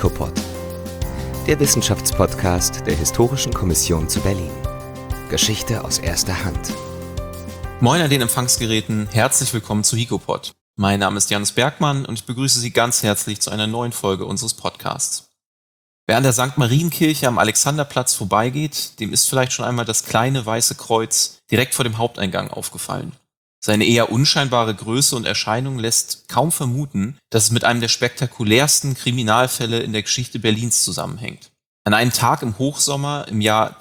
HICOPOD, der Wissenschaftspodcast der Historischen Kommission zu Berlin. Geschichte aus erster Hand. Moin an den Empfangsgeräten, herzlich willkommen zu HICOPOD. Mein Name ist Janus Bergmann und ich begrüße Sie ganz herzlich zu einer neuen Folge unseres Podcasts. Wer an der St. Marienkirche am Alexanderplatz vorbeigeht, dem ist vielleicht schon einmal das kleine weiße Kreuz direkt vor dem Haupteingang aufgefallen. Seine eher unscheinbare Größe und Erscheinung lässt kaum vermuten, dass es mit einem der spektakulärsten Kriminalfälle in der Geschichte Berlins zusammenhängt. An einem Tag im Hochsommer im Jahr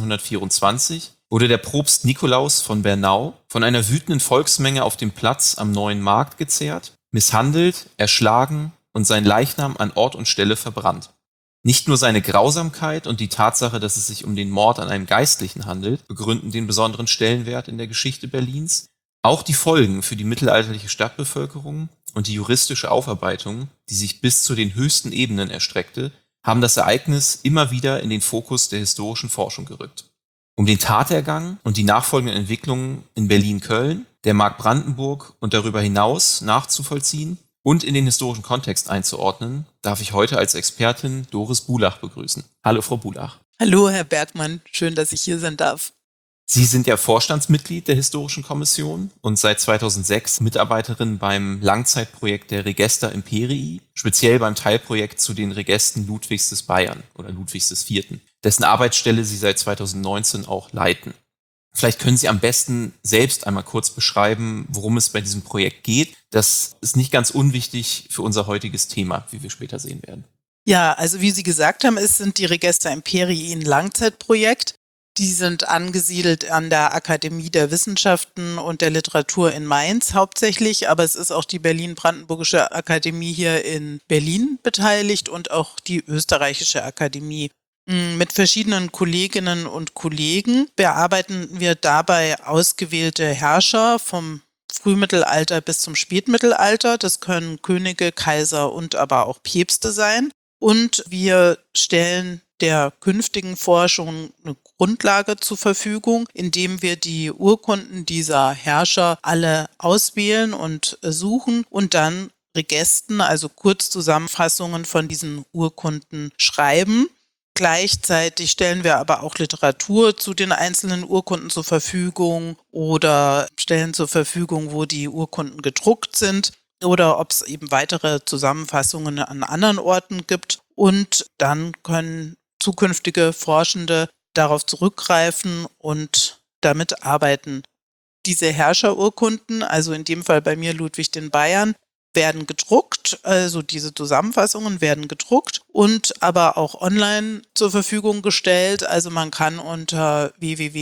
1324 wurde der Propst Nikolaus von Bernau von einer wütenden Volksmenge auf dem Platz am Neuen Markt gezerrt, misshandelt, erschlagen und sein Leichnam an Ort und Stelle verbrannt. Nicht nur seine Grausamkeit und die Tatsache, dass es sich um den Mord an einem Geistlichen handelt, begründen den besonderen Stellenwert in der Geschichte Berlins. Auch die Folgen für die mittelalterliche Stadtbevölkerung und die juristische Aufarbeitung, die sich bis zu den höchsten Ebenen erstreckte, haben das Ereignis immer wieder in den Fokus der historischen Forschung gerückt. Um den Tatergang und die nachfolgenden Entwicklungen in Berlin-Köln, der Mark Brandenburg und darüber hinaus nachzuvollziehen und in den historischen Kontext einzuordnen, darf ich heute als Expertin Doris Bulach begrüßen. Hallo, Frau Bulach. Hallo, Herr Bergmann. Schön, dass ich hier sein darf. Sie sind ja Vorstandsmitglied der Historischen Kommission und seit 2006 Mitarbeiterin beim Langzeitprojekt der Regesta Imperii, speziell beim Teilprojekt zu den Regesten Ludwigs des Bayern oder Ludwigs des Vierten, dessen Arbeitsstelle Sie seit 2019 auch leiten. Vielleicht können Sie am besten selbst einmal kurz beschreiben, worum es bei diesem Projekt geht. Das ist nicht ganz unwichtig für unser heutiges Thema, wie wir später sehen werden. Ja, also wie Sie gesagt haben, es sind die Regesta Imperii ein Langzeitprojekt. Die sind angesiedelt an der Akademie der Wissenschaften und der Literatur in Mainz hauptsächlich, aber es ist auch die Berlin-Brandenburgische Akademie hier in Berlin beteiligt und auch die Österreichische Akademie. Mit verschiedenen Kolleginnen und Kollegen bearbeiten wir dabei ausgewählte Herrscher vom Frühmittelalter bis zum Spätmittelalter. Das können Könige, Kaiser und aber auch Päpste sein. Und wir stellen der künftigen Forschung eine Grundlage zur Verfügung, indem wir die Urkunden dieser Herrscher alle auswählen und suchen und dann Regesten, also Kurzzusammenfassungen von diesen Urkunden schreiben. Gleichzeitig stellen wir aber auch Literatur zu den einzelnen Urkunden zur Verfügung oder stellen zur Verfügung, wo die Urkunden gedruckt sind oder ob es eben weitere Zusammenfassungen an anderen Orten gibt. Und dann können zukünftige Forschende darauf zurückgreifen und damit arbeiten. Diese Herrscherurkunden, also in dem Fall bei mir Ludwig den Bayern, werden gedruckt, also diese Zusammenfassungen werden gedruckt und aber auch online zur Verfügung gestellt. Also man kann unter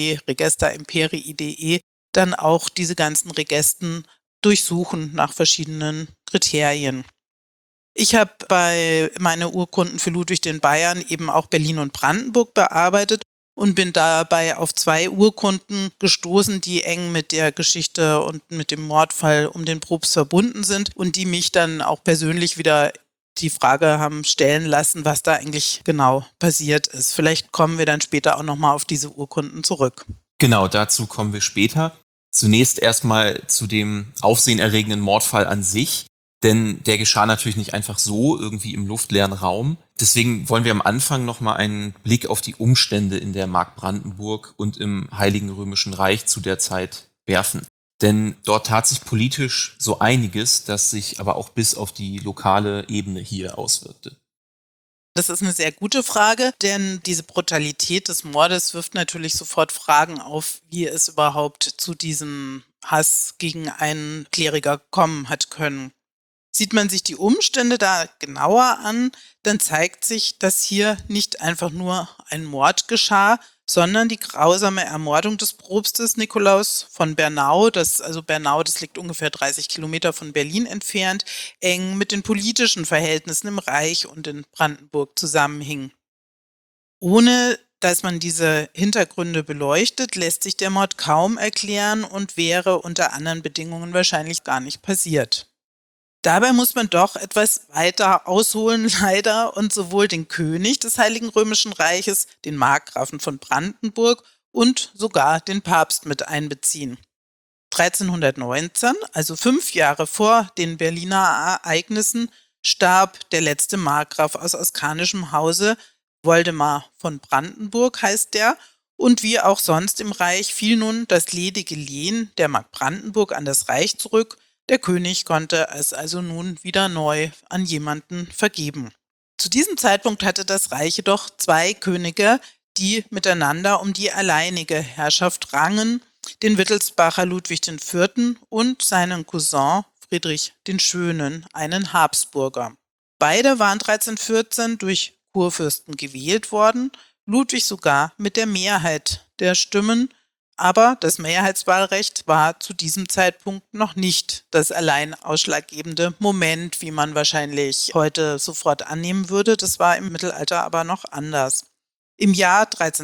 www.regestaimperii.de dann auch diese ganzen Regesten durchsuchen nach verschiedenen Kriterien. Ich habe bei meine Urkunden für Ludwig den Bayern eben auch Berlin und Brandenburg bearbeitet und bin dabei auf 2 Urkunden gestoßen, die eng mit der Geschichte und mit dem Mordfall um den Propst verbunden sind und die mich dann auch persönlich wieder die Frage haben stellen lassen, was da eigentlich genau passiert ist. Vielleicht kommen wir dann später auch nochmal auf diese Urkunden zurück. Genau, dazu kommen wir später. Zunächst erstmal zu dem aufsehenerregenden Mordfall an sich. Denn der geschah natürlich nicht einfach so irgendwie im luftleeren Raum. Deswegen wollen wir am Anfang nochmal einen Blick auf die Umstände in der Mark Brandenburg und im Heiligen Römischen Reich zu der Zeit werfen. Denn dort tat sich politisch so einiges, das sich aber auch bis auf die lokale Ebene hier auswirkte. Das ist eine sehr gute Frage, denn diese Brutalität des Mordes wirft natürlich sofort Fragen auf, wie es überhaupt zu diesem Hass gegen einen Kleriker kommen hat können. Sieht man sich die Umstände da genauer an, dann zeigt sich, dass hier nicht einfach nur ein Mord geschah, sondern die grausame Ermordung des Propstes Nikolaus von Bernau. Bernau, das liegt ungefähr 30 Kilometer von Berlin entfernt, eng mit den politischen Verhältnissen im Reich und in Brandenburg zusammenhing. Ohne dass man diese Hintergründe beleuchtet, lässt sich der Mord kaum erklären und wäre unter anderen Bedingungen wahrscheinlich gar nicht passiert. Dabei muss man doch etwas weiter ausholen, leider, und sowohl den König des Heiligen Römischen Reiches, den Markgrafen von Brandenburg und sogar den Papst mit einbeziehen. 1319, also 5 Jahre vor den Berliner Ereignissen, starb der letzte Markgraf aus askanischem Hause, Woldemar von Brandenburg heißt der, und wie auch sonst im Reich fiel nun das ledige Lehen der Mark Brandenburg an das Reich zurück. Der König konnte es also nun wieder neu an jemanden vergeben. Zu diesem Zeitpunkt hatte das Reich jedoch 2 Könige, die miteinander um die alleinige Herrschaft rangen, den Wittelsbacher Ludwig IV. Und seinen Cousin Friedrich den Schönen, einen Habsburger. Beide waren 1314 durch Kurfürsten gewählt worden, Ludwig sogar mit der Mehrheit der Stimmen, aber das Mehrheitswahlrecht war zu diesem Zeitpunkt noch nicht das allein ausschlaggebende Moment, wie man wahrscheinlich heute sofort annehmen würde. Das war im Mittelalter aber noch anders. Im Jahr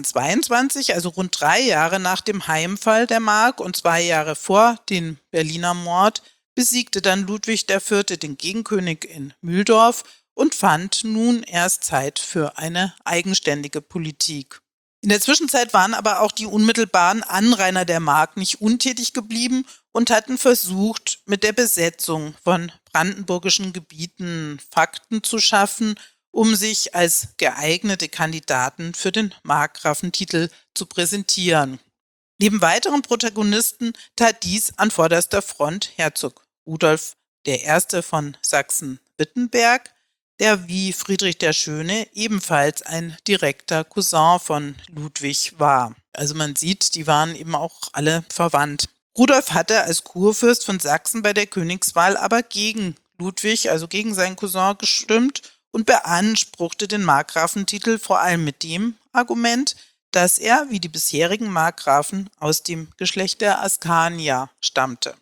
1322, also rund 3 Jahre nach dem Heimfall der Mark und 2 Jahre vor dem Berliner Mord, besiegte dann Ludwig IV. Den Gegenkönig in Mühldorf und fand nun erst Zeit für eine eigenständige Politik. In der Zwischenzeit waren aber auch die unmittelbaren Anrainer der Mark nicht untätig geblieben und hatten versucht, mit der Besetzung von brandenburgischen Gebieten Fakten zu schaffen, um sich als geeignete Kandidaten für den Markgrafentitel zu präsentieren. Neben weiteren Protagonisten tat dies an vorderster Front Herzog Rudolf I. von Sachsen-Wittenberg, der wie Friedrich der Schöne ebenfalls ein direkter Cousin von Ludwig war. Also man sieht, die waren eben auch alle verwandt. Rudolf hatte als Kurfürst von Sachsen bei der Königswahl aber gegen Ludwig, also gegen seinen Cousin, gestimmt und beanspruchte den Markgrafentitel vor allem mit dem Argument, dass er, wie die bisherigen Markgrafen, aus dem Geschlecht der Askanier stammte.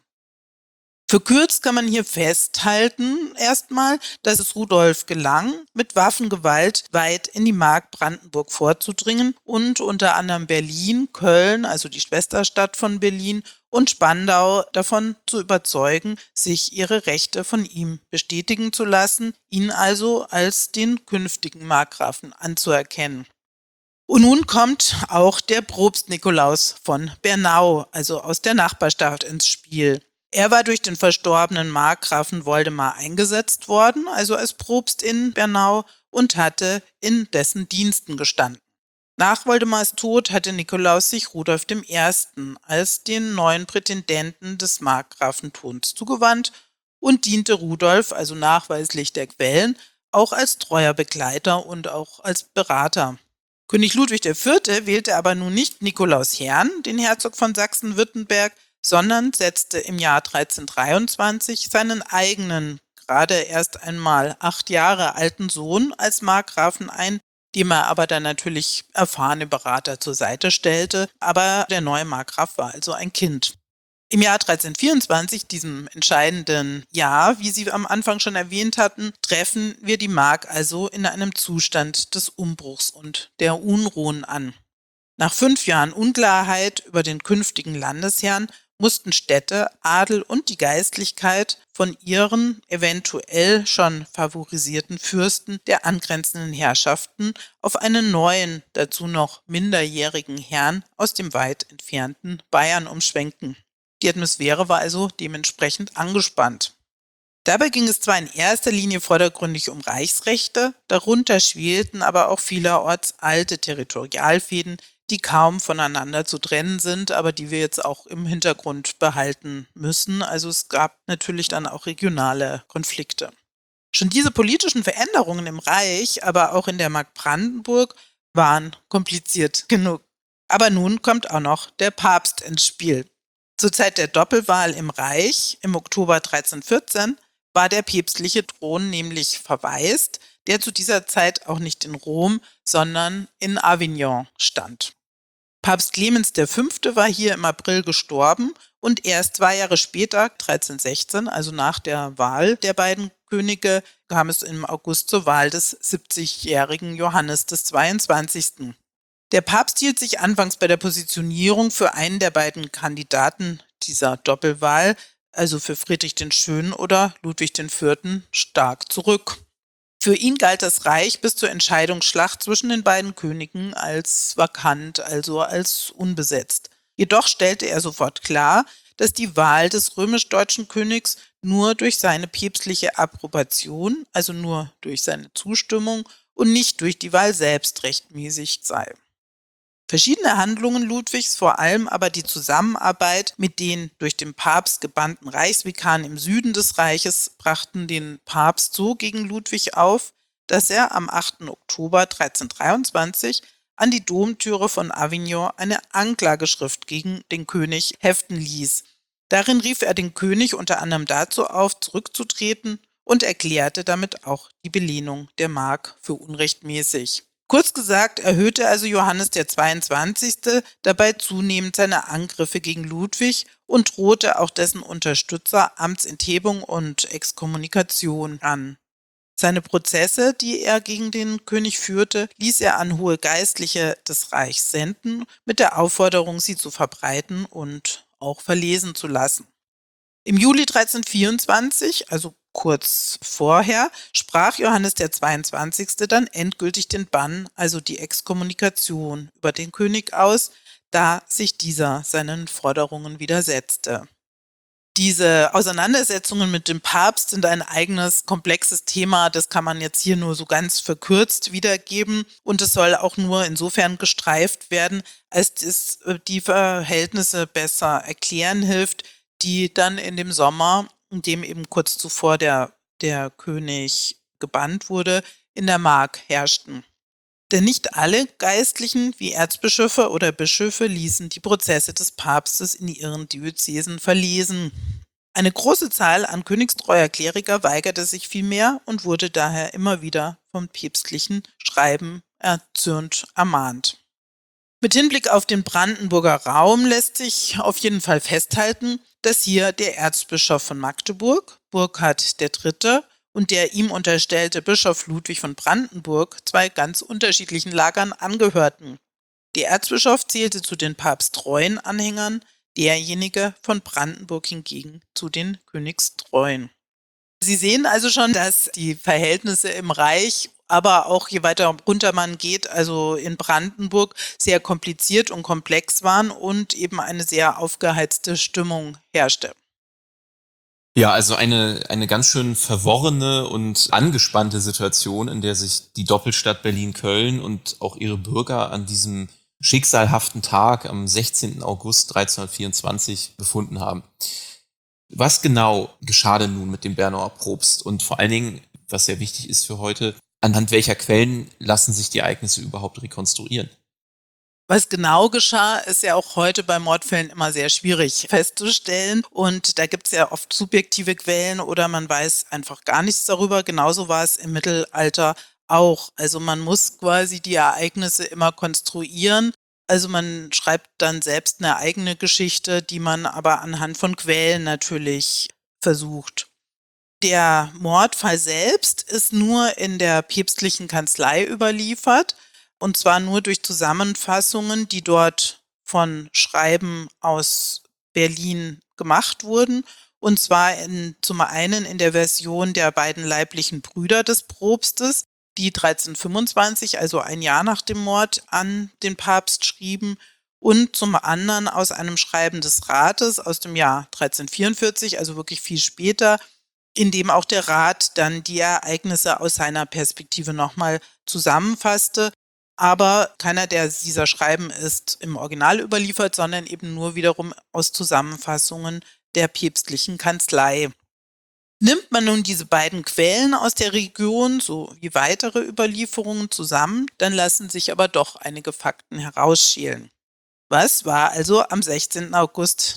Verkürzt kann man hier festhalten erstmal, dass es Rudolf gelang, mit Waffengewalt weit in die Mark Brandenburg vorzudringen und unter anderem Berlin, Köln, also die Schwesterstadt von Berlin, und Spandau davon zu überzeugen, sich ihre Rechte von ihm bestätigen zu lassen, ihn also als den künftigen Markgrafen anzuerkennen. Und nun kommt auch der Propst Nikolaus von Bernau, also aus der Nachbarstadt, ins Spiel. Er war durch den verstorbenen Markgrafen Woldemar eingesetzt worden, also als Propst in Bernau, und hatte in dessen Diensten gestanden. Nach Woldemars Tod hatte Nikolaus sich Rudolf I. als den neuen Prätendenten des Markgrafenthrons zugewandt und diente Rudolf, also nachweislich der Quellen, auch als treuer Begleiter und auch als Berater. König Ludwig IV. Wählte aber nun nicht Nikolaus Herrn, den Herzog von Sachsen-Wittenberg, sondern setzte im Jahr 1323 seinen eigenen, gerade erst einmal 8 Jahre alten Sohn als Markgrafen ein, dem er aber dann natürlich erfahrene Berater zur Seite stellte, aber der neue Markgraf war also ein Kind. Im Jahr 1324, diesem entscheidenden Jahr, wie Sie am Anfang schon erwähnt hatten, treffen wir die Mark also in einem Zustand des Umbruchs und der Unruhen an. Nach 5 Jahren Unklarheit über den künftigen Landesherrn mussten Städte, Adel und die Geistlichkeit von ihren eventuell schon favorisierten Fürsten der angrenzenden Herrschaften auf einen neuen, dazu noch minderjährigen Herrn aus dem weit entfernten Bayern umschwenken. Die Atmosphäre war also dementsprechend angespannt. Dabei ging es zwar in erster Linie vordergründig um Reichsrechte, darunter schwelten aber auch vielerorts alte Territorialfehden, die kaum voneinander zu trennen sind, aber die wir jetzt auch im Hintergrund behalten müssen. Also es gab natürlich dann auch regionale Konflikte. Schon diese politischen Veränderungen im Reich, aber auch in der Mark Brandenburg, waren kompliziert genug. Aber nun kommt auch noch der Papst ins Spiel. Zur Zeit der Doppelwahl im Reich im Oktober 1314 war der päpstliche Thron nämlich verwaist, der zu dieser Zeit auch nicht in Rom, sondern in Avignon stand. Papst Clemens V. war hier im April gestorben und erst 2 Jahre später, 1316, also nach der Wahl der beiden Könige, kam es im August zur Wahl des 70-jährigen Johannes des 22. Der Papst hielt sich anfangs bei der Positionierung für einen der beiden Kandidaten dieser Doppelwahl, also für Friedrich den Schönen oder Ludwig IV., stark zurück. Für ihn galt das Reich bis zur Entscheidungsschlacht zwischen den beiden Königen als vakant, also als unbesetzt. Jedoch stellte er sofort klar, dass die Wahl des römisch-deutschen Königs nur durch seine päpstliche Approbation, also nur durch seine Zustimmung und nicht durch die Wahl selbst rechtmäßig sei. Verschiedene Handlungen Ludwigs, vor allem aber die Zusammenarbeit mit den durch den Papst gebannten Reichsvikaren im Süden des Reiches, brachten den Papst so gegen Ludwig auf, dass er am 8. Oktober 1323 an die Domtüre von Avignon eine Anklageschrift gegen den König heften ließ. Darin rief er den König unter anderem dazu auf, zurückzutreten und erklärte damit auch die Belehnung der Mark für unrechtmäßig. Kurz gesagt, erhöhte also Johannes der 22. dabei zunehmend seine Angriffe gegen Ludwig und drohte auch dessen Unterstützer Amtsenthebung und Exkommunikation an. Seine Prozesse, die er gegen den König führte, ließ er an hohe Geistliche des Reichs senden, mit der Aufforderung, sie zu verbreiten und auch verlesen zu lassen. Im Juli 1324, also kurz vorher, sprach Johannes der 22. dann endgültig den Bann, also die Exkommunikation, über den König aus, da sich dieser seinen Forderungen widersetzte. Diese Auseinandersetzungen mit dem Papst sind ein eigenes, komplexes Thema. Das kann man jetzt hier nur so ganz verkürzt wiedergeben. Und es soll auch nur insofern gestreift werden, als es die Verhältnisse besser erklären hilft, die dann in dem Sommer, in dem eben kurz zuvor der König gebannt wurde, in der Mark herrschten. Denn nicht alle Geistlichen wie Erzbischöfe oder Bischöfe ließen die Prozesse des Papstes in ihren Diözesen verlesen. Eine große Zahl an königstreuer Kleriker weigerte sich vielmehr und wurde daher immer wieder vom päpstlichen Schreiben erzürnt ermahnt. Mit Hinblick auf den Brandenburger Raum lässt sich auf jeden Fall festhalten, dass hier der Erzbischof von Magdeburg, Burkhard III., und der ihm unterstellte Bischof Ludwig von Brandenburg zwei ganz unterschiedlichen Lagern angehörten. Der Erzbischof zählte zu den papsttreuen Anhängern, derjenige von Brandenburg hingegen zu den königstreuen. Sie sehen also schon, dass die Verhältnisse im Reich, aber auch je weiter runter man geht, also in Brandenburg, sehr kompliziert und komplex waren und eben eine sehr aufgeheizte Stimmung herrschte. Ja, also eine ganz schön verworrene und angespannte Situation, in der sich die Doppelstadt Berlin-Köln und auch ihre Bürger an diesem schicksalhaften Tag am 16. August 1324 befunden haben. Was genau geschah denn nun mit dem Bernauer Propst? Und vor allen Dingen, was sehr wichtig ist für heute, anhand welcher Quellen lassen sich die Ereignisse überhaupt rekonstruieren? Was genau geschah, ist ja auch heute bei Mordfällen immer sehr schwierig festzustellen. Und da gibt es ja oft subjektive Quellen oder man weiß einfach gar nichts darüber. Genauso war es im Mittelalter auch. Also man muss quasi die Ereignisse immer konstruieren. Also man schreibt dann selbst eine eigene Geschichte, die man aber anhand von Quellen natürlich versucht. Der Mordfall selbst ist nur in der päpstlichen Kanzlei überliefert. Und zwar nur durch Zusammenfassungen, die dort von Schreiben aus Berlin gemacht wurden. Und zwar zum einen in der Version der beiden leiblichen Brüder des Propstes, die 1325, also ein Jahr nach dem Mord, an den Papst schrieben. Und zum anderen aus einem Schreiben des Rates aus dem Jahr 1344, also wirklich viel später, in dem auch der Rat dann die Ereignisse aus seiner Perspektive nochmal zusammenfasste. Aber keiner dieser Schreiben ist im Original überliefert, sondern eben nur wiederum aus Zusammenfassungen der päpstlichen Kanzlei. Nimmt man nun diese beiden Quellen aus der Region sowie weitere Überlieferungen zusammen, dann lassen sich aber doch einige Fakten herausschälen. Was war also am 16. August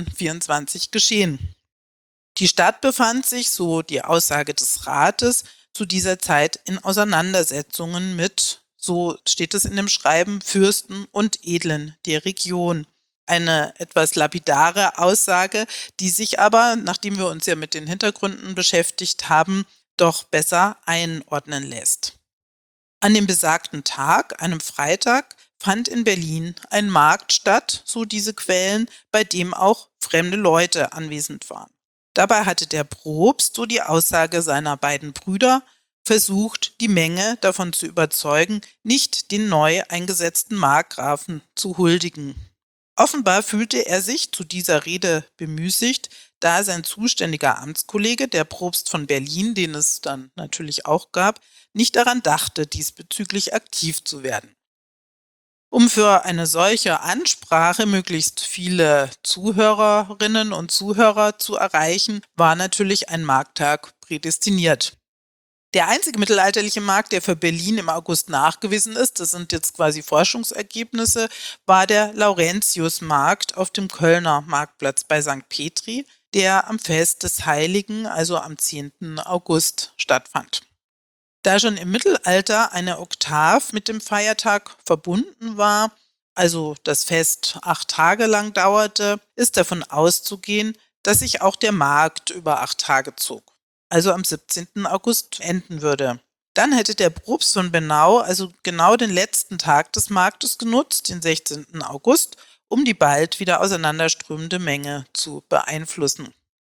1324 geschehen? Die Stadt befand sich, so die Aussage des Rates, zu dieser Zeit in Auseinandersetzungen mit, so steht es in dem Schreiben, Fürsten und Edlen der Region. Eine etwas lapidare Aussage, die sich aber, nachdem wir uns ja mit den Hintergründen beschäftigt haben, doch besser einordnen lässt. An dem besagten Tag, einem Freitag, fand in Berlin ein Markt statt, so diese Quellen, bei dem auch fremde Leute anwesend waren. Dabei hatte der Propst, so die Aussage seiner beiden Brüder, versucht, die Menge davon zu überzeugen, nicht den neu eingesetzten Markgrafen zu huldigen. Offenbar fühlte er sich zu dieser Rede bemüßigt, da sein zuständiger Amtskollege, der Propst von Berlin, den es dann natürlich auch gab, nicht daran dachte, diesbezüglich aktiv zu werden. Um für eine solche Ansprache möglichst viele Zuhörerinnen und Zuhörer zu erreichen, war natürlich ein Markttag prädestiniert. Der einzige mittelalterliche Markt, der für Berlin im August nachgewiesen ist, das sind jetzt quasi Forschungsergebnisse, war der Laurentiusmarkt auf dem Kölner Marktplatz bei St. Petri, der am Fest des Heiligen, also am 10. August, stattfand. Da schon im Mittelalter eine Oktav mit dem Feiertag verbunden war, also das Fest 8 Tage lang dauerte, ist davon auszugehen, dass sich auch der Markt über 8 Tage zog, also am 17. August enden würde. Dann hätte der Propst von Bernau also genau den letzten Tag des Marktes genutzt, den 16. August, um die bald wieder auseinanderströmende Menge zu beeinflussen.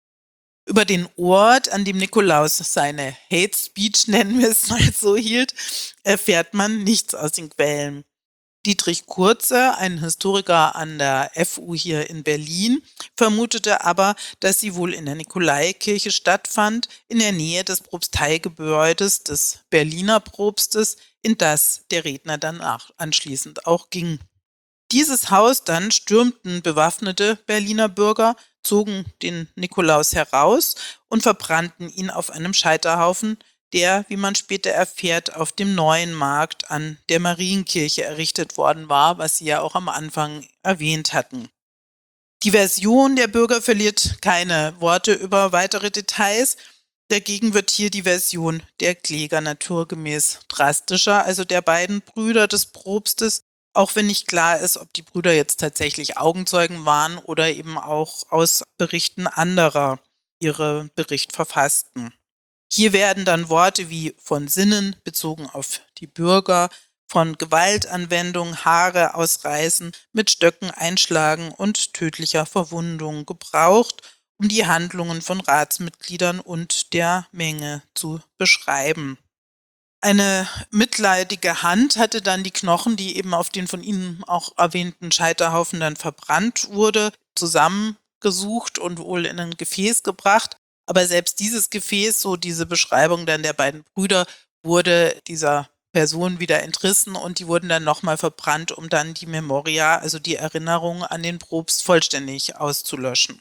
Über den Ort, an dem Nikolaus seine Hate Speech, nennen wir es mal so, hielt, erfährt man nichts aus den Quellen. Dietrich Kurze, ein Historiker an der FU hier in Berlin, vermutete aber, dass sie wohl in der Nikolaikirche stattfand, in der Nähe des Propsteigebäudes des Berliner Propstes, in das der Redner dann anschließend auch ging. Dieses Haus dann stürmten bewaffnete Berliner Bürger, zogen den Nikolaus heraus und verbrannten ihn auf einem Scheiterhaufen, der, wie man später erfährt, auf dem neuen Markt an der Marienkirche errichtet worden war, was Sie ja auch am Anfang erwähnt hatten. Die Version der Bürger verliert keine Worte über weitere Details. Dagegen wird hier die Version der Kläger naturgemäß drastischer, also der beiden Brüder des Propstes, auch wenn nicht klar ist, ob die Brüder jetzt tatsächlich Augenzeugen waren oder eben auch aus Berichten anderer ihre Bericht verfassten. Hier werden dann Worte wie von Sinnen bezogen auf die Bürger, von Gewaltanwendung, Haare ausreißen, mit Stöcken einschlagen und tödlicher Verwundung gebraucht, um die Handlungen von Ratsmitgliedern und der Menge zu beschreiben. Eine mitleidige Hand hatte dann die Knochen, die eben auf den von Ihnen auch erwähnten Scheiterhaufen dann verbrannt wurde, zusammengesucht und wohl in ein Gefäß gebracht. Aber selbst dieses Gefäß, so diese Beschreibung dann der beiden Brüder, wurde dieser Person wieder entrissen und die wurden dann nochmal verbrannt, um dann die Memoria, also die Erinnerung an den Propst, vollständig auszulöschen.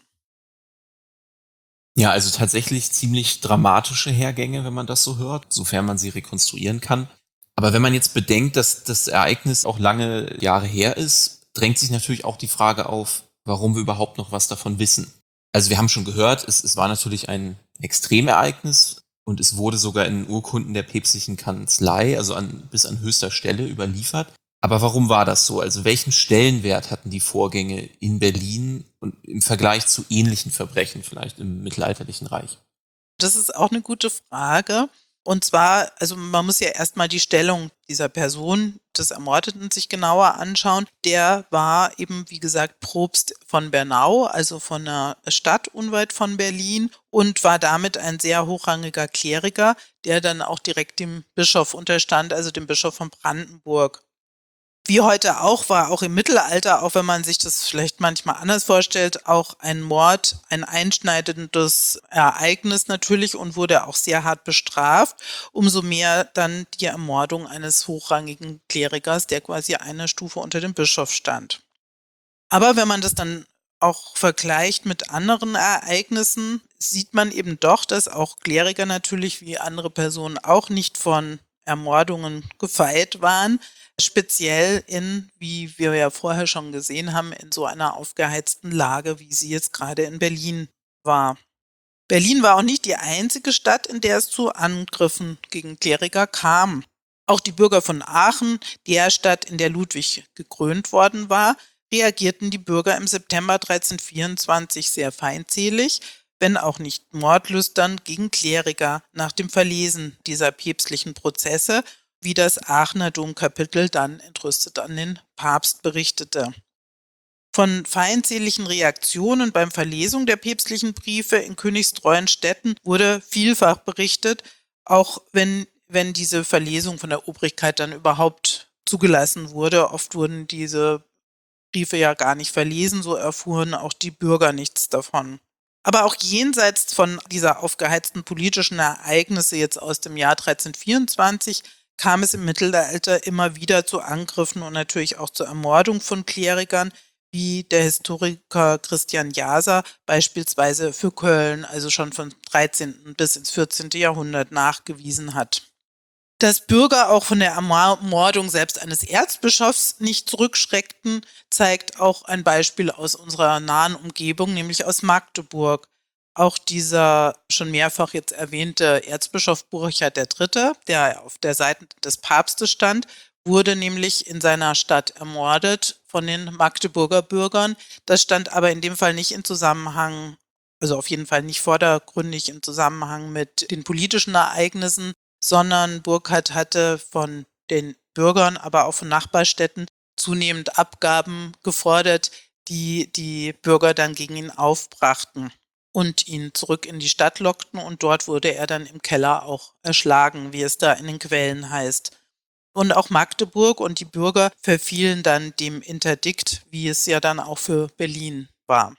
Ja, also tatsächlich ziemlich dramatische Hergänge, wenn man das so hört, sofern man sie rekonstruieren kann. Aber wenn man jetzt bedenkt, dass das Ereignis auch lange Jahre her ist, drängt sich natürlich auch die Frage auf, warum wir überhaupt noch was davon wissen. Also wir haben schon gehört, es war natürlich ein Extremereignis und es wurde sogar in Urkunden der päpstlichen Kanzlei, also bis an höchster Stelle überliefert. Aber warum war das so? Also welchen Stellenwert hatten die Vorgänge in Berlin und im Vergleich zu ähnlichen Verbrechen vielleicht im mittelalterlichen Reich? Das ist auch eine gute Frage. Und zwar, also man muss ja erstmal die Stellung dieser Person, des Ermordeten, sich genauer anschauen. Der war eben, wie gesagt, Propst von Bernau, also von einer Stadt unweit von Berlin, und war damit ein sehr hochrangiger Kleriker, der dann auch direkt dem Bischof unterstand, also dem Bischof von Brandenburg. Wie heute auch, war auch im Mittelalter, auch wenn man sich das vielleicht manchmal anders vorstellt, auch ein Mord ein einschneidendes Ereignis natürlich und wurde auch sehr hart bestraft. Umso mehr dann die Ermordung eines hochrangigen Klerikers, der quasi eine Stufe unter dem Bischof stand. Aber wenn man das dann auch vergleicht mit anderen Ereignissen, sieht man eben doch, dass auch Kleriker natürlich wie andere Personen auch nicht von Ermordungen gefeit waren. Speziell wie wir ja vorher schon gesehen haben, in so einer aufgeheizten Lage, wie sie jetzt gerade in Berlin war. Berlin war auch nicht die einzige Stadt, in der es zu Angriffen gegen Kleriker kam. Auch die Bürger von Aachen, der Stadt, in der Ludwig gekrönt worden war, reagierten die Bürger im September 1324 sehr feindselig, wenn auch nicht mordlüstern, gegen Kleriker nach dem Verlesen dieser päpstlichen Prozesse, wie das Aachener Domkapitel dann entrüstet an den Papst berichtete. Von feindseligen Reaktionen beim Verlesung der päpstlichen Briefe in königstreuen Städten wurde vielfach berichtet, auch wenn diese Verlesung von der Obrigkeit dann überhaupt zugelassen wurde. Oft wurden diese Briefe ja gar nicht verlesen, so erfuhren auch die Bürger nichts davon. Aber auch jenseits von dieser aufgeheizten politischen Ereignisse jetzt aus dem Jahr 1324 kam es im Mittelalter immer wieder zu Angriffen und natürlich auch zur Ermordung von Klerikern, wie der Historiker Christian Jaser beispielsweise für Köln, also schon vom 13. bis ins 14. Jahrhundert nachgewiesen hat. Dass Bürger auch von der Ermordung selbst eines Erzbischofs nicht zurückschreckten, zeigt auch ein Beispiel aus unserer nahen Umgebung, nämlich aus Magdeburg. Auch dieser schon mehrfach jetzt erwähnte Erzbischof Burchard III., der auf der Seite des Papstes stand, wurde nämlich in seiner Stadt ermordet von den Magdeburger Bürgern. Das stand aber in dem Fall nicht in Zusammenhang, also auf jeden Fall nicht vordergründig im Zusammenhang mit den politischen Ereignissen, sondern Burchard hatte von den Bürgern, aber auch von Nachbarstädten zunehmend Abgaben gefordert, die die Bürger dann gegen ihn aufbrachten und ihn zurück in die Stadt lockten, und dort wurde er dann im Keller auch erschlagen, wie es da in den Quellen heißt. Und auch Magdeburg und die Bürger verfielen dann dem Interdikt, wie es ja dann auch für Berlin war.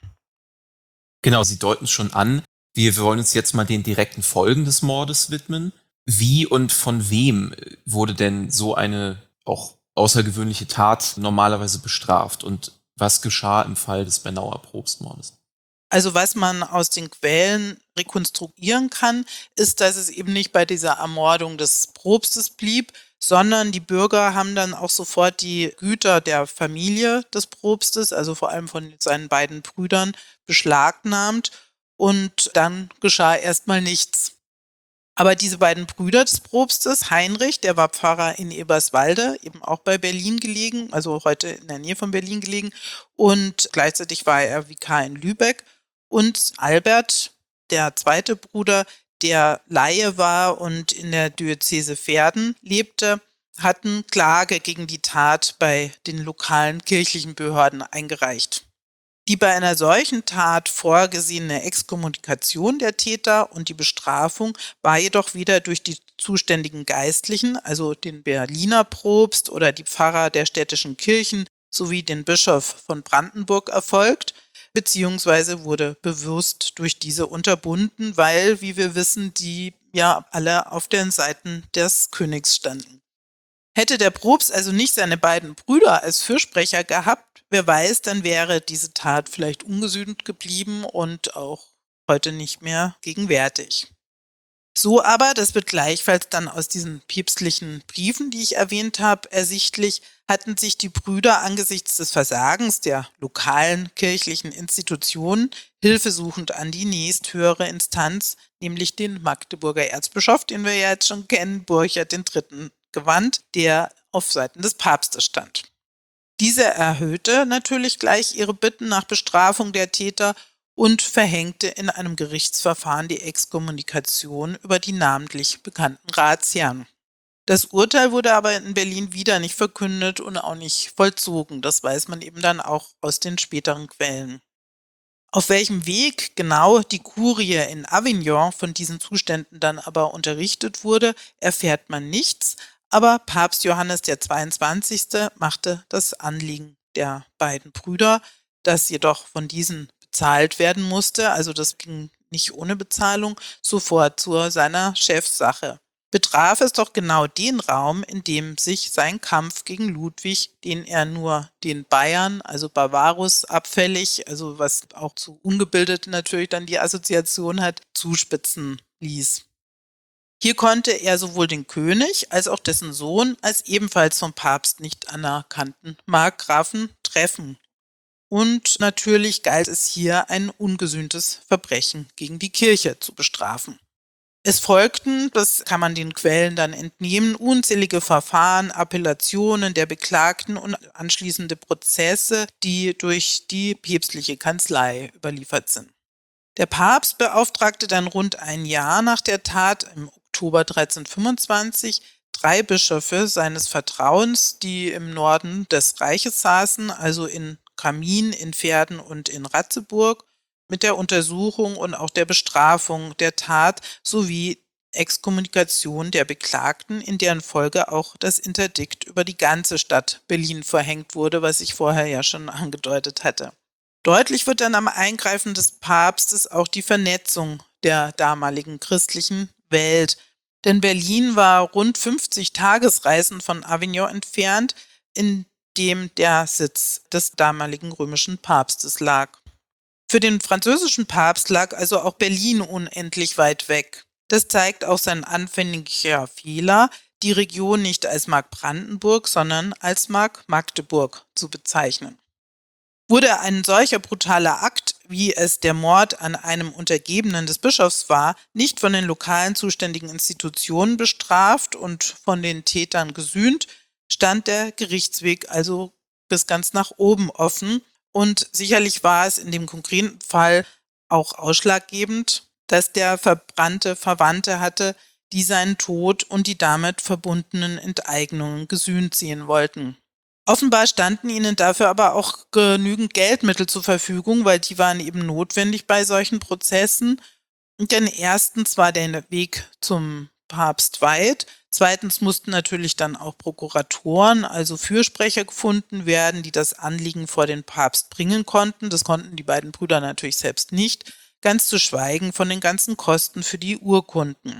Genau, Sie deuten es schon an. Wir wollen uns jetzt mal den direkten Folgen des Mordes widmen. Wie und von wem wurde denn so eine auch außergewöhnliche Tat normalerweise bestraft? Und was geschah im Fall des Bernauer Propstmordes? Also was man aus den Quellen rekonstruieren kann, ist, dass es eben nicht bei dieser Ermordung des Propstes blieb, sondern die Bürger haben dann auch sofort die Güter der Familie des Propstes, also vor allem von seinen beiden Brüdern, beschlagnahmt, und dann geschah erstmal nichts. Aber diese beiden Brüder des Propstes, Heinrich, der war Pfarrer in Eberswalde, eben auch bei Berlin gelegen, also heute in der Nähe von Berlin gelegen, und gleichzeitig war er Vikar in Lübeck, und Albert, der zweite Bruder, der Laie war und in der Diözese Verden lebte, hatten Klage gegen die Tat bei den lokalen kirchlichen Behörden eingereicht. Die bei einer solchen Tat vorgesehene Exkommunikation der Täter und die Bestrafung war jedoch weder durch die zuständigen Geistlichen, also den Berliner Propst oder die Pfarrer der städtischen Kirchen sowie den Bischof von Brandenburg erfolgt, beziehungsweise wurde bewusst durch diese unterbunden, weil, wie wir wissen, die ja alle auf den Seiten des Königs standen. Hätte der Propst also nicht seine beiden Brüder als Fürsprecher gehabt, wer weiß, dann wäre diese Tat vielleicht ungesühnt geblieben und auch heute nicht mehr gegenwärtig. So aber, das wird gleichfalls dann aus diesen päpstlichen Briefen, die ich erwähnt habe, ersichtlich, hatten sich die Brüder angesichts des Versagens der lokalen kirchlichen Institutionen hilfesuchend an die nächsthöhere Instanz, nämlich den Magdeburger Erzbischof, den wir ja jetzt schon kennen, Burchard III., gewandt, der auf Seiten des Papstes stand. Dieser erhöhte natürlich gleich ihre Bitten nach Bestrafung der Täter und verhängte in einem Gerichtsverfahren die Exkommunikation über die namentlich bekannten Ratsherren. Das Urteil wurde aber in Berlin wieder nicht verkündet und auch nicht vollzogen. Das weiß man eben dann auch aus den späteren Quellen. Auf welchem Weg genau die Kurie in Avignon von diesen Zuständen dann aber unterrichtet wurde, erfährt man nichts, aber Papst Johannes der 22. machte das Anliegen der beiden Brüder, das jedoch von diesen bezahlt werden musste, also das ging nicht ohne Bezahlung, sofort zu seiner Chefsache. Betraf es doch genau den Raum, in dem sich sein Kampf gegen Ludwig, den er nur den Bayern, also Bavarus, abfällig, also was auch zu Ungebildeten natürlich dann die Assoziation hat, zuspitzen ließ. Hier konnte er sowohl den König als auch dessen Sohn als ebenfalls vom Papst nicht anerkannten Markgrafen treffen. Und natürlich galt es hier, ein ungesühntes Verbrechen gegen die Kirche zu bestrafen. Es folgten, das kann man den Quellen dann entnehmen, unzählige Verfahren, Appellationen der Beklagten und anschließende Prozesse, die durch die päpstliche Kanzlei überliefert sind. Der Papst beauftragte dann rund ein Jahr nach der Tat, im Oktober 1325, 3 Bischöfe seines Vertrauens, die im Norden des Reiches saßen, also in Camin, in Verden und in Ratzeburg, mit der Untersuchung und auch der Bestrafung der Tat sowie Exkommunikation der Beklagten, in deren Folge auch das Interdikt über die ganze Stadt Berlin verhängt wurde, was ich vorher ja schon angedeutet hatte. Deutlich wird dann am Eingreifen des Papstes auch die Vernetzung der damaligen christlichen Welt. Denn Berlin war rund 50 Tagesreisen von Avignon entfernt, in dem der Sitz des damaligen römischen Papstes lag. Für den französischen Papst lag also auch Berlin unendlich weit weg. Das zeigt auch sein anfänglicher Fehler, die Region nicht als Mark Brandenburg, sondern als Mark Magdeburg zu bezeichnen. Wurde ein solcher brutaler Akt, wie es der Mord an einem Untergebenen des Bischofs war, nicht von den lokalen zuständigen Institutionen bestraft und von den Tätern gesühnt, stand der Gerichtsweg also bis ganz nach oben offen. Und sicherlich war es in dem konkreten Fall auch ausschlaggebend, dass der Verbrannte Verwandte hatte, die seinen Tod und die damit verbundenen Enteignungen gesühnt sehen wollten. Offenbar standen ihnen dafür aber auch genügend Geldmittel zur Verfügung, weil die waren eben notwendig bei solchen Prozessen. Denn erstens war der Weg zum Papst weit, zweitens mussten natürlich dann auch Prokuratoren, also Fürsprecher gefunden werden, die das Anliegen vor den Papst bringen konnten. Das konnten die beiden Brüder natürlich selbst nicht, ganz zu schweigen von den ganzen Kosten für die Urkunden.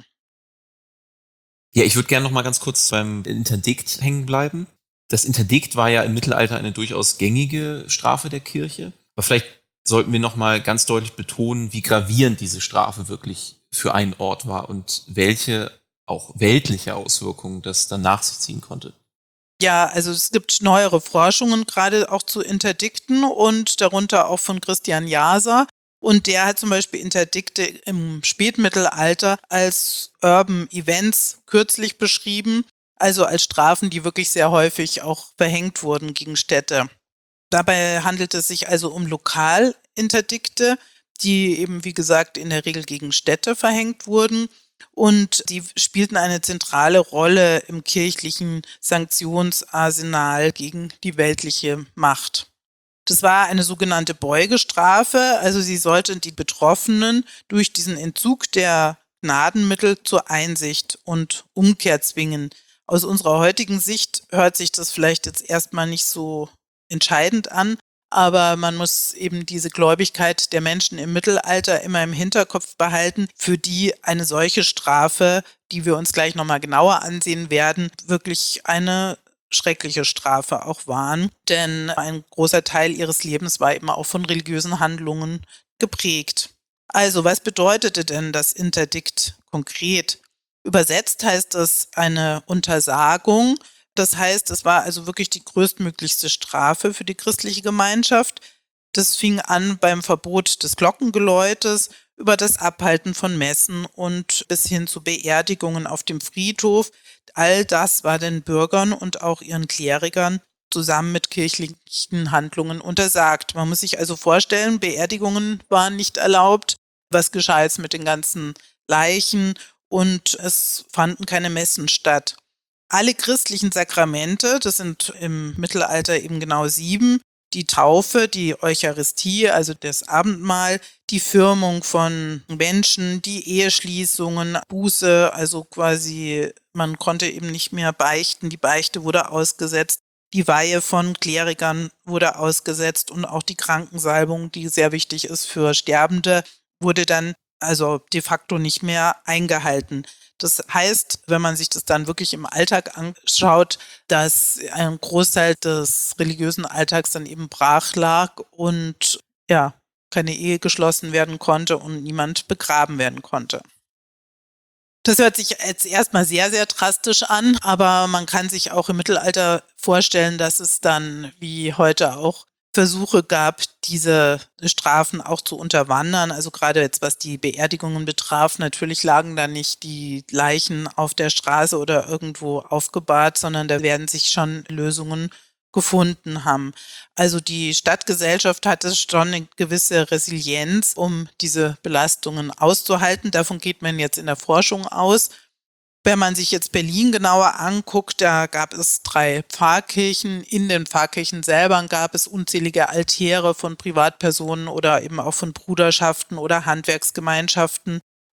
Ja, ich würde gerne noch mal ganz kurz beim Interdikt hängen bleiben. Das Interdikt war ja im Mittelalter eine durchaus gängige Strafe der Kirche. Aber vielleicht sollten wir noch mal ganz deutlich betonen, wie gravierend diese Strafe wirklich für einen Ort war und welche auch weltliche Auswirkungen das dann nach sich ziehen konnte. Ja, also es gibt neuere Forschungen, gerade auch zu Interdikten und darunter auch von Christian Jaser. Und der hat zum Beispiel Interdikte im Spätmittelalter als Urban Events kürzlich beschrieben, also als Strafen, die wirklich sehr häufig auch verhängt wurden gegen Städte. Dabei handelt es sich also um Lokalinterdikte, die eben, wie gesagt, in der Regel gegen Städte verhängt wurden. Und die spielten eine zentrale Rolle im kirchlichen Sanktionsarsenal gegen die weltliche Macht. Das war eine sogenannte Beugestrafe, also sie sollte die Betroffenen durch diesen Entzug der Gnadenmittel zur Einsicht und Umkehr zwingen. Aus unserer heutigen Sicht hört sich das vielleicht jetzt erstmal nicht so entscheidend an, aber man muss eben diese Gläubigkeit der Menschen im Mittelalter immer im Hinterkopf behalten, für die eine solche Strafe, die wir uns gleich nochmal genauer ansehen werden, wirklich eine schreckliche Strafe auch waren. Denn ein großer Teil ihres Lebens war eben auch von religiösen Handlungen geprägt. Also, was bedeutete denn das Interdikt konkret? Übersetzt heißt das eine Untersagung. Das heißt, es war also wirklich die größtmöglichste Strafe für die christliche Gemeinschaft. Das fing an beim Verbot des Glockengeläutes, über das Abhalten von Messen und bis hin zu Beerdigungen auf dem Friedhof. All das war den Bürgern und auch ihren Klerikern zusammen mit kirchlichen Handlungen untersagt. Man muss sich also vorstellen, Beerdigungen waren nicht erlaubt. Was geschah jetzt mit den ganzen Leichen? Und es fanden keine Messen statt. Alle christlichen Sakramente, das sind im Mittelalter eben genau 7, die Taufe, die Eucharistie, also das Abendmahl, die Firmung von Menschen, die Eheschließungen, Buße, also quasi man konnte eben nicht mehr beichten, die Beichte wurde ausgesetzt, die Weihe von Klerikern wurde ausgesetzt und auch die Krankensalbung, die sehr wichtig ist für Sterbende, wurde dann also de facto nicht mehr eingehalten. Das heißt, wenn man sich das dann wirklich im Alltag anschaut, dass ein Großteil des religiösen Alltags dann eben brach lag und ja, keine Ehe geschlossen werden konnte und niemand begraben werden konnte. Das hört sich jetzt erstmal sehr, sehr drastisch an, aber man kann sich auch im Mittelalter vorstellen, dass es dann wie heute auch Versuche gab, diese Strafen auch zu unterwandern. Also gerade jetzt, was die Beerdigungen betraf, natürlich lagen da nicht die Leichen auf der Straße oder irgendwo aufgebahrt, sondern da werden sich schon Lösungen gefunden haben. Also die Stadtgesellschaft hatte schon eine gewisse Resilienz, um diese Belastungen auszuhalten. Davon geht man jetzt in der Forschung aus. Wenn man sich jetzt Berlin genauer anguckt, da gab es 3 Pfarrkirchen. In den Pfarrkirchen selber gab es unzählige Altäre von Privatpersonen oder eben auch von Bruderschaften oder Handwerksgemeinschaften.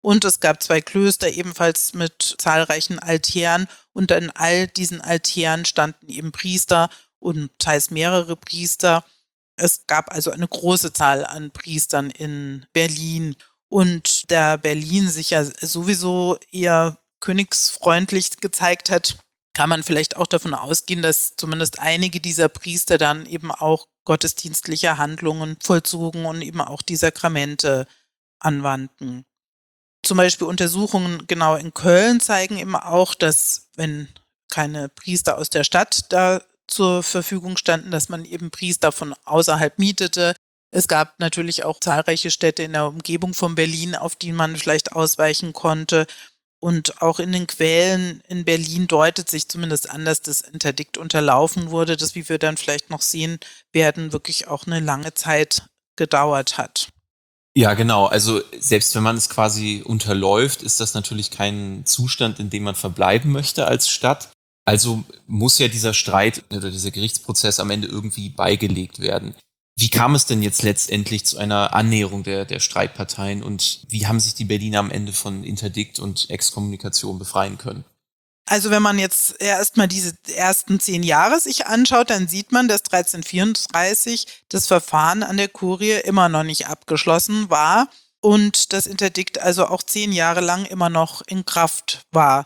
Und es gab 2 Klöster, ebenfalls mit zahlreichen Altären. Und an all diesen Altären standen eben Priester und teils mehrere Priester. Es gab also eine große Zahl an Priestern in Berlin. Und da Berlin sich ja sowieso eher königsfreundlich gezeigt hat, kann man vielleicht auch davon ausgehen, dass zumindest einige dieser Priester dann eben auch gottesdienstliche Handlungen vollzogen und eben auch die Sakramente anwandten. Zum Beispiel Untersuchungen genau in Köln zeigen eben auch, dass wenn keine Priester aus der Stadt da zur Verfügung standen, dass man eben Priester von außerhalb mietete. Es gab natürlich auch zahlreiche Städte in der Umgebung von Berlin, auf die man vielleicht ausweichen konnte. Und auch in den Quellen in Berlin deutet sich zumindest an, dass das Interdikt unterlaufen wurde, das, wie wir dann vielleicht noch sehen werden, wirklich auch eine lange Zeit gedauert hat. Ja, genau. Also selbst wenn man es quasi unterläuft, ist das natürlich kein Zustand, in dem man verbleiben möchte als Stadt. Also muss ja dieser Streit oder dieser Gerichtsprozess am Ende irgendwie beigelegt werden. Wie kam es denn jetzt letztendlich zu einer Annäherung der Streitparteien und wie haben sich die Berliner am Ende von Interdikt und Exkommunikation befreien können? Also wenn man jetzt erstmal diese ersten 10 Jahre sich anschaut, dann sieht man, dass 1334 das Verfahren an der Kurie immer noch nicht abgeschlossen war und das Interdikt also auch 10 Jahre lang immer noch in Kraft war.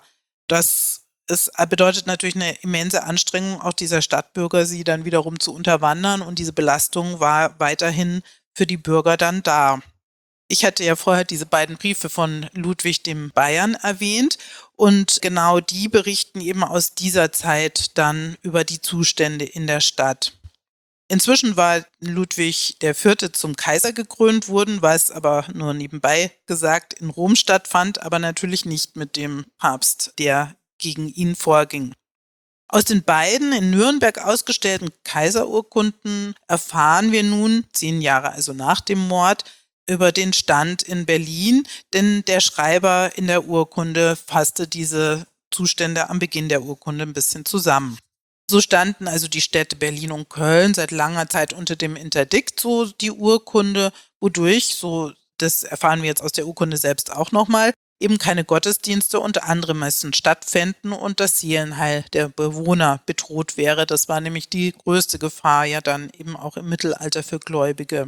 Es bedeutet natürlich eine immense Anstrengung auch dieser Stadtbürger, sie dann wiederum zu unterwandern und diese Belastung war weiterhin für die Bürger dann da. Ich hatte ja vorher diese beiden Briefe von Ludwig dem Bayern erwähnt und genau die berichten eben aus dieser Zeit dann über die Zustände in der Stadt. Inzwischen war Ludwig IV. Zum Kaiser gekrönt worden, was aber nur nebenbei gesagt in Rom stattfand, aber natürlich nicht mit dem Papst, der gegen ihn vorging. Aus den beiden in Nürnberg ausgestellten Kaiserurkunden erfahren wir nun, 10 Jahre also nach dem Mord, über den Stand in Berlin, denn der Schreiber in der Urkunde fasste diese Zustände am Beginn der Urkunde ein bisschen zusammen. So standen also die Städte Berlin und Köln seit langer Zeit unter dem Interdikt, so die Urkunde, wodurch, so das erfahren wir jetzt aus der Urkunde selbst auch nochmal, eben keine Gottesdienste und andere Messen stattfänden und das Seelenheil der Bewohner bedroht wäre. Das war nämlich die größte Gefahr ja dann eben auch im Mittelalter für Gläubige.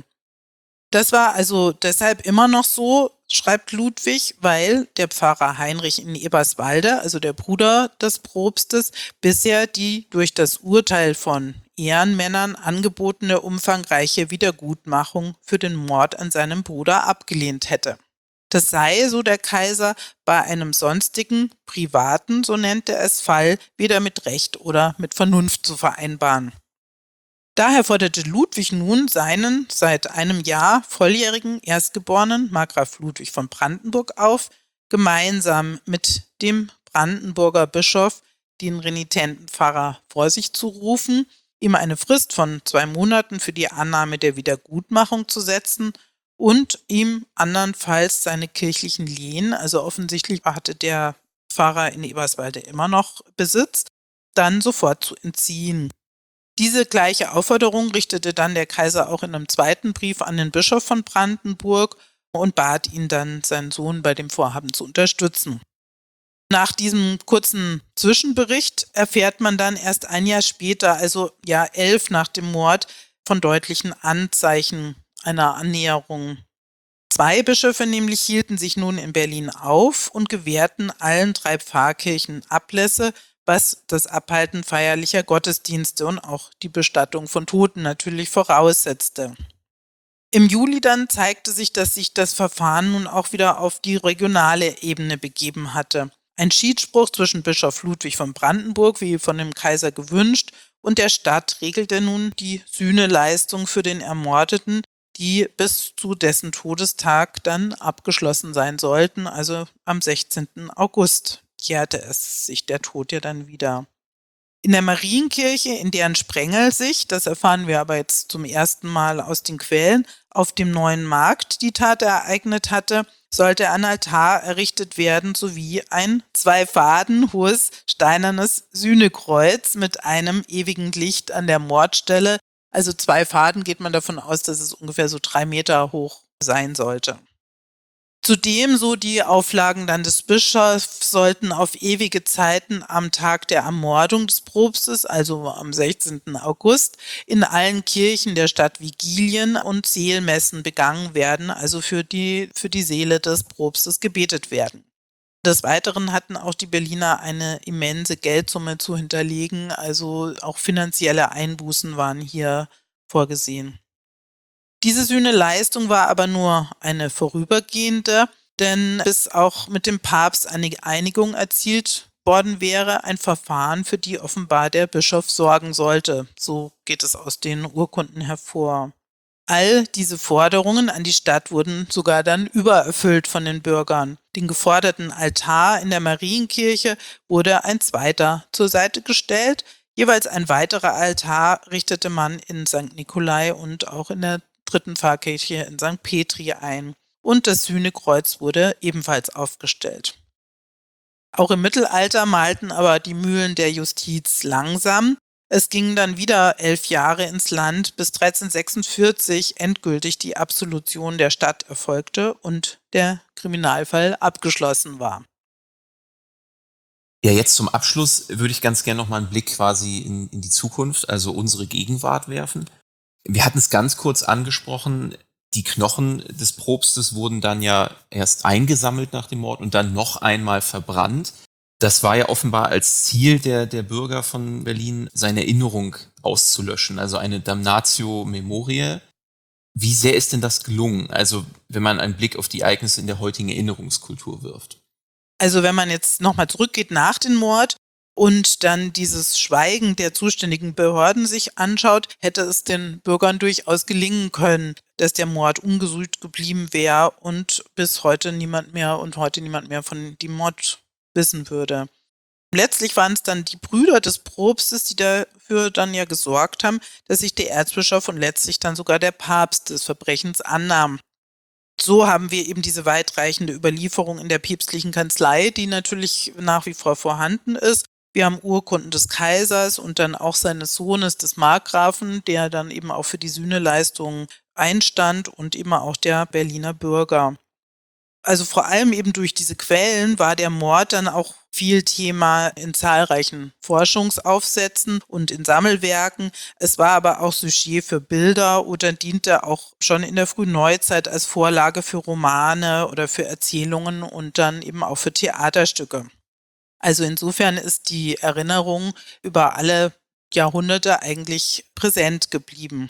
Das war also deshalb immer noch so, schreibt Ludwig, weil der Pfarrer Heinrich in Eberswalde, also der Bruder des Propstes, bisher die durch das Urteil von Ehrenmännern angebotene umfangreiche Wiedergutmachung für den Mord an seinem Bruder abgelehnt hätte. Das sei, so der Kaiser, bei einem sonstigen, privaten, so nennt er es, Fall weder mit Recht oder mit Vernunft zu vereinbaren. Daher forderte Ludwig nun seinen seit einem Jahr volljährigen Erstgeborenen, Markgraf Ludwig von Brandenburg, auf, gemeinsam mit dem Brandenburger Bischof den renitenten Pfarrer vor sich zu rufen, ihm eine Frist von 2 Monaten für die Annahme der Wiedergutmachung zu setzen und ihm andernfalls seine kirchlichen Lehen, also offensichtlich hatte der Pfarrer in Eberswalde immer noch Besitz, dann sofort zu entziehen. Diese gleiche Aufforderung richtete dann der Kaiser auch in einem zweiten Brief an den Bischof von Brandenburg und bat ihn dann, seinen Sohn bei dem Vorhaben zu unterstützen. Nach diesem kurzen Zwischenbericht erfährt man dann erst ein Jahr später, also Jahr 11 nach dem Mord, von deutlichen Anzeichen einer Annäherung. 2 Bischöfe nämlich hielten sich nun in Berlin auf und gewährten allen 3 Pfarrkirchen Ablässe, was das Abhalten feierlicher Gottesdienste und auch die Bestattung von Toten natürlich voraussetzte. Im Juli dann zeigte sich, dass sich das Verfahren nun auch wieder auf die regionale Ebene begeben hatte. Ein Schiedsspruch zwischen Bischof Ludwig von Brandenburg, wie von dem Kaiser gewünscht, und der Stadt regelte nun die Sühneleistung für den Ermordeten, die bis zu dessen Todestag dann abgeschlossen sein sollten, also am 16. August. Kehrte es sich der Tod ja dann wieder. In der Marienkirche, in deren Sprengel sich, das erfahren wir aber jetzt zum ersten Mal aus den Quellen, auf dem Neuen Markt die Tat ereignet hatte, sollte ein Altar errichtet werden sowie ein 2 Faden hohes steinernes Sühnekreuz mit einem ewigen Licht an der Mordstelle. Also 2 Faden geht man davon aus, dass es ungefähr so 3 Meter hoch sein sollte. Zudem, so die Auflagen dann des Bischofs, sollten auf ewige Zeiten am Tag der Ermordung des Propstes, also am 16. August, in allen Kirchen der Stadt Vigilien und Seelmessen begangen werden, also für die Seele des Propstes gebetet werden. Des Weiteren hatten auch die Berliner eine immense Geldsumme zu hinterlegen, also auch finanzielle Einbußen waren hier vorgesehen. Diese Sühneleistung war aber nur eine vorübergehende, denn bis auch mit dem Papst eine Einigung erzielt worden wäre, ein Verfahren, für die offenbar der Bischof sorgen sollte. So geht es aus den Urkunden hervor. All diese Forderungen an die Stadt wurden sogar dann übererfüllt von den Bürgern. Den geforderten Altar in der Marienkirche wurde ein zweiter zur Seite gestellt. Jeweils ein weiterer Altar richtete man in St. Nikolai und auch in der 3. Pfarrkirche in St. Petri ein. Und das Sühnekreuz wurde ebenfalls aufgestellt. Auch im Mittelalter malten aber die Mühlen der Justiz langsam. Es ging dann wieder 11 Jahre ins Land, bis 1346 endgültig die Absolution der Stadt erfolgte und der Kriminalfall abgeschlossen war. Ja, jetzt zum Abschluss würde ich ganz gerne noch mal einen Blick quasi in die Zukunft, also unsere Gegenwart werfen. Wir hatten es ganz kurz angesprochen, die Knochen des Propstes wurden dann ja erst eingesammelt nach dem Mord und dann noch einmal verbrannt. Das war ja offenbar als Ziel der Bürger von Berlin, seine Erinnerung auszulöschen, also eine Damnatio Memoriae. Wie sehr ist denn das gelungen? Also wenn man einen Blick auf die Ereignisse in der heutigen Erinnerungskultur wirft. Also wenn man jetzt nochmal zurückgeht nach dem Mord und dann dieses Schweigen der zuständigen Behörden sich anschaut, hätte es den Bürgern durchaus gelingen können, dass der Mord ungesühnt geblieben wäre und bis heute niemand mehr von dem Mord wissen würde. Letztlich waren es dann die Brüder des Propstes, die dafür dann ja gesorgt haben, dass sich der Erzbischof und letztlich dann sogar der Papst des Verbrechens annahm. So haben wir eben diese weitreichende Überlieferung in der päpstlichen Kanzlei, die natürlich nach wie vor vorhanden ist. Wir haben Urkunden des Kaisers und dann auch seines Sohnes, des Markgrafen, der dann eben auch für die Sühneleistung einstand und eben auch der Berliner Bürger. Also vor allem eben durch diese Quellen war der Mord dann auch viel Thema in zahlreichen Forschungsaufsätzen und in Sammelwerken. Es war aber auch Sujet für Bilder oder diente auch schon in der frühen Neuzeit als Vorlage für Romane oder für Erzählungen und dann eben auch für Theaterstücke. Also insofern ist die Erinnerung über alle Jahrhunderte eigentlich präsent geblieben.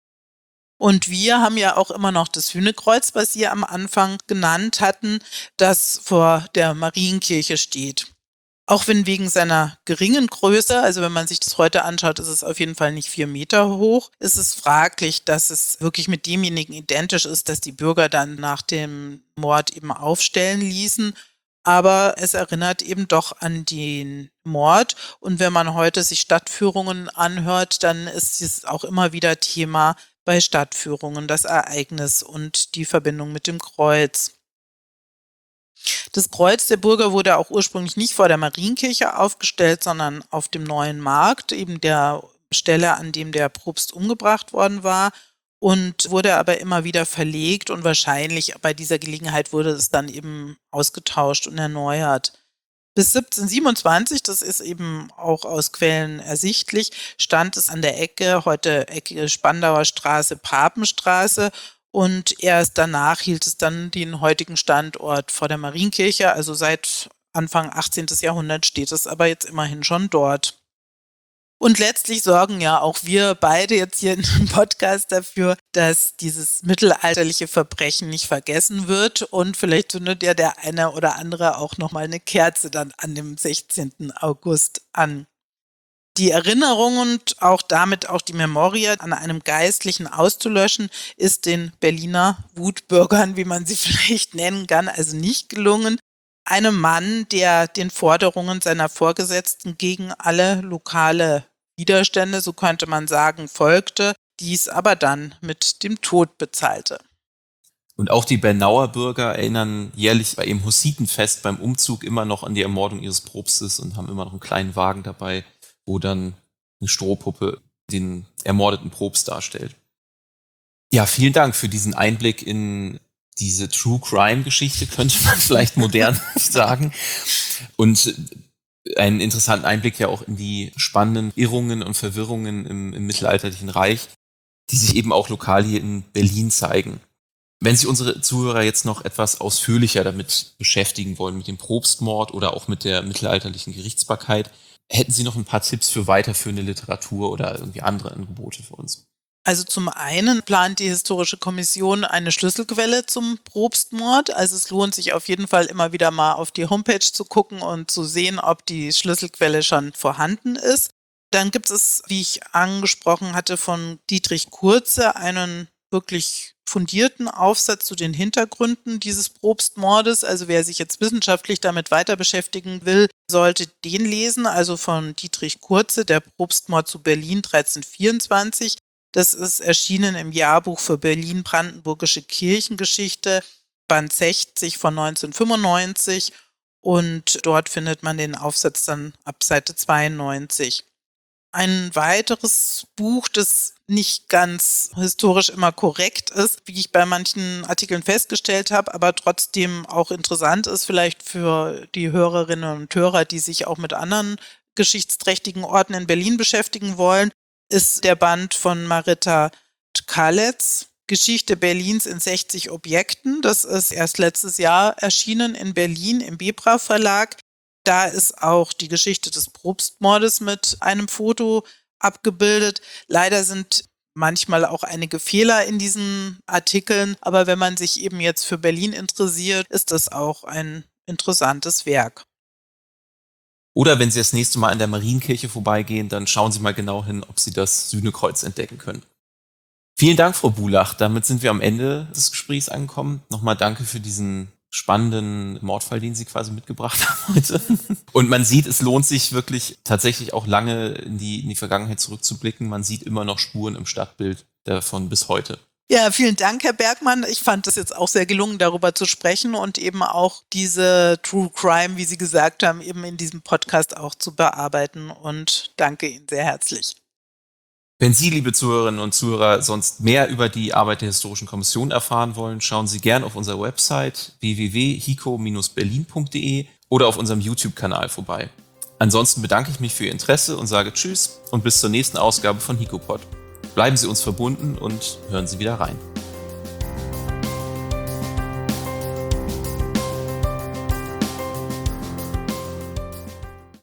Und wir haben ja auch immer noch das Sühnekreuz, was Sie am Anfang genannt hatten, das vor der Marienkirche steht. Auch wenn wegen seiner geringen Größe, also wenn man sich das heute anschaut, ist es auf jeden Fall nicht 4 Meter hoch, ist es fraglich, dass es wirklich mit demjenigen identisch ist, dass die Bürger dann nach dem Mord eben aufstellen ließen. Aber es erinnert eben doch an den Mord. Und wenn man heute sich Stadtführungen anhört, dann ist es auch immer wieder Thema bei Stadtführungen, das Ereignis und die Verbindung mit dem Kreuz. Das Kreuz der Bürger wurde auch ursprünglich nicht vor der Marienkirche aufgestellt, sondern auf dem Neuen Markt, eben der Stelle, an dem der Propst umgebracht worden war, und wurde aber immer wieder verlegt und wahrscheinlich bei dieser Gelegenheit wurde es dann eben ausgetauscht und erneuert. Bis 1727, das ist eben auch aus Quellen ersichtlich, stand es an der Ecke, heute Ecke Spandauer Straße, Papenstraße, und erst danach hielt es dann den heutigen Standort vor der Marienkirche, also seit Anfang 18. Jahrhundert steht es aber jetzt immerhin schon dort. Und letztlich sorgen ja auch wir beide jetzt hier im Podcast dafür, dass dieses mittelalterliche Verbrechen nicht vergessen wird. Und vielleicht zündet ja der eine oder andere auch nochmal eine Kerze dann an dem 16. August an. Die Erinnerung und auch damit auch die Memoria an einem Geistlichen auszulöschen, ist den Berliner Wutbürgern, wie man sie vielleicht nennen kann, also nicht gelungen. Einem Mann, der den Forderungen seiner Vorgesetzten gegen alle lokale Widerstände, so könnte man sagen, folgte, dies aber dann mit dem Tod bezahlte. Und auch die Bernauer Bürger erinnern jährlich bei ihrem Hussitenfest beim Umzug immer noch an die Ermordung ihres Propstes und haben immer noch einen kleinen Wagen dabei, wo dann eine Strohpuppe den ermordeten Propst darstellt. Ja, vielen Dank für diesen Einblick in diese True-Crime-Geschichte, könnte man vielleicht modern sagen. Und einen interessanten Einblick ja auch in die spannenden Irrungen und Verwirrungen im mittelalterlichen Reich, die sich eben auch lokal hier in Berlin zeigen. Wenn Sie unsere Zuhörer jetzt noch etwas ausführlicher damit beschäftigen wollen, mit dem Propstmord oder auch mit der mittelalterlichen Gerichtsbarkeit, hätten Sie noch ein paar Tipps für weiterführende Literatur oder irgendwie andere Angebote für uns? Also zum einen plant die Historische Kommission eine Schlüsselquelle zum Propstmord. Also es lohnt sich auf jeden Fall immer wieder mal auf die Homepage zu gucken und zu sehen, ob die Schlüsselquelle schon vorhanden ist. Dann gibt es, wie ich angesprochen hatte, von Dietrich Kurze einen wirklich fundierten Aufsatz zu den Hintergründen dieses Propstmordes. Also wer sich jetzt wissenschaftlich damit weiter beschäftigen will, sollte den lesen. Also von Dietrich Kurze, der Propstmord zu Berlin 1324. Das ist erschienen im Jahrbuch für Berlin-Brandenburgische Kirchengeschichte, Band 60 von 1995. Und dort findet man den Aufsatz dann ab Seite 92. Ein weiteres Buch, das nicht ganz historisch immer korrekt ist, wie ich bei manchen Artikeln festgestellt habe, aber trotzdem auch interessant ist, vielleicht für die Hörerinnen und Hörer, die sich auch mit anderen geschichtsträchtigen Orten in Berlin beschäftigen wollen, ist der Band von Marita Tkaletz, Geschichte Berlins in 60 Objekten. Das ist erst letztes Jahr erschienen in Berlin im Bebra Verlag. Da ist auch die Geschichte des Propstmordes mit einem Foto abgebildet. Leider sind manchmal auch einige Fehler in diesen Artikeln, aber wenn man sich eben jetzt für Berlin interessiert, ist das auch ein interessantes Werk. Oder wenn Sie das nächste Mal an der Marienkirche vorbeigehen, dann schauen Sie mal genau hin, ob Sie das Sühnekreuz entdecken können. Vielen Dank, Frau Bulach. Damit sind wir am Ende des Gesprächs angekommen. Nochmal danke für diesen spannenden Mordfall, den Sie quasi mitgebracht haben heute. Und man sieht, es lohnt sich wirklich tatsächlich auch lange in die Vergangenheit zurückzublicken. Man sieht immer noch Spuren im Stadtbild davon bis heute. Ja, vielen Dank, Herr Bergmann. Ich fand es jetzt auch sehr gelungen, darüber zu sprechen und eben auch diese True Crime, wie Sie gesagt haben, eben in diesem Podcast auch zu bearbeiten. Und danke Ihnen sehr herzlich. Wenn Sie, liebe Zuhörerinnen und Zuhörer, sonst mehr über die Arbeit der Historischen Kommission erfahren wollen, schauen Sie gern auf unserer Website www.hico-berlin.de oder auf unserem YouTube-Kanal vorbei. Ansonsten bedanke ich mich für Ihr Interesse und sage Tschüss und bis zur nächsten Ausgabe von HICOPOD. Bleiben Sie uns verbunden und hören Sie wieder rein.